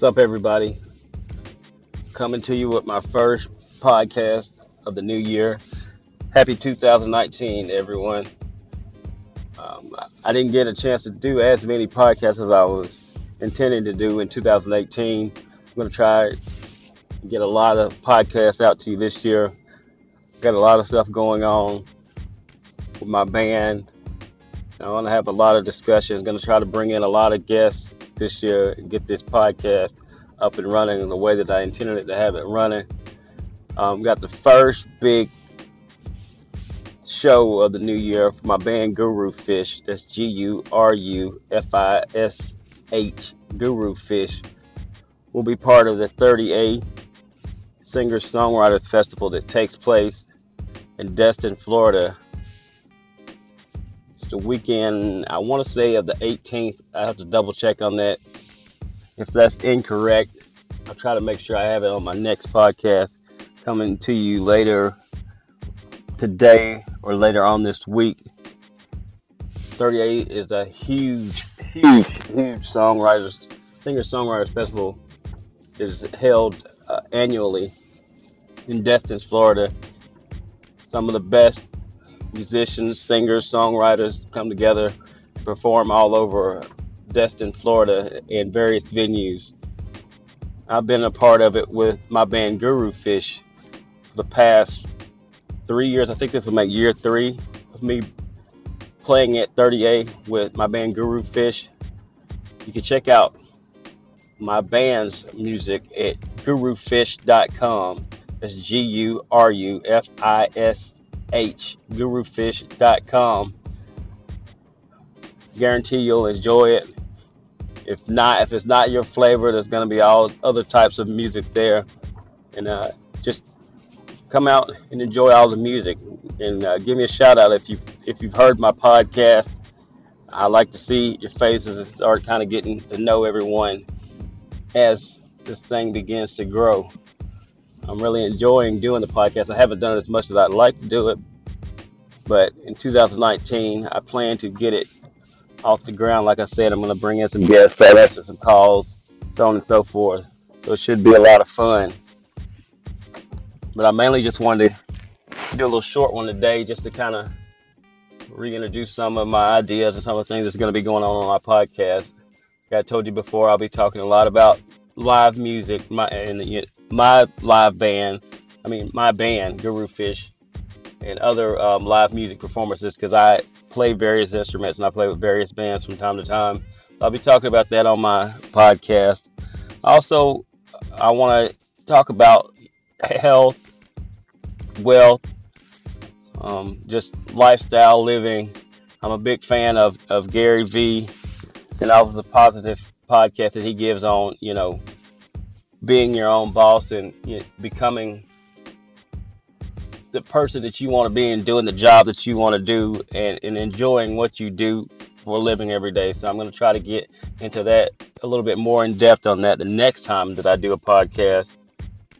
What's up, everybody? Coming to you with my first podcast of the new year. Happy 2019, everyone. I didn't get a chance to do as many podcasts as I was intending to do in 2018. I'm going to try to get a lot of podcasts out to you this year. Got a lot of stuff going on with my band. I want to have a lot of discussions. Going to try to bring in a lot of guests this year and get this podcast up and running in the way that I intended it to have it running. Got the first big show of the new year for my band Guru Fish. That's Gurufish. Guru Fish will be part of the 30A Singer-Songwriters Festival that takes place in Destin, Florida. It's the weekend, I want to say, of the 18th. I have to double check on that. If that's incorrect, I'll try to make sure I have it on my next podcast coming to you later today or later on this week. 38 is a huge singer-songwriters festival. It is held annually in Destin, Florida. Some of the best musicians, singers, songwriters come together and perform all over Destin, Florida in various venues. I've been a part of it with my band Guru Fish for the past 3 years. I think this will make year 3 of me playing at 30A with my band Guru Fish. You can check out my band's music at gurufish.com. That's Gurufish, gurufish.com. Guarantee you'll enjoy it. If it's not your flavor, there's going to be all other types of music there. And just come out and enjoy all the music. And give me a shout out if you've heard my podcast. I like to see your faces and start kind of getting to know everyone as this thing begins to grow. I'm really enjoying doing the podcast. I haven't done it as much as I'd like to do it, but in 2019, I plan to get it off the ground. Like I said, I'm going to bring in some guests, answer some calls, so on and so forth. So it should be a lot of fun. But I mainly just wanted to do a little short one today just to kind of reintroduce some of my ideas and some of the things that's going to be going on my podcast. Like I told you before, I'll be talking a lot about live music, my band Guru Fish, and other live music performances, because I play various instruments and I play with various bands from time to time. So I'll be talking about that on my podcast. Also, I want to talk about health, wealth, just lifestyle living. I'm a big fan of Gary Vee and all of the positive podcast that he gives on, being your own boss and becoming the person that you want to be and doing the job that you want to do and enjoying what you do for a living every day. So I'm going to try to get into that a little bit more in depth on that the next time that I do a podcast.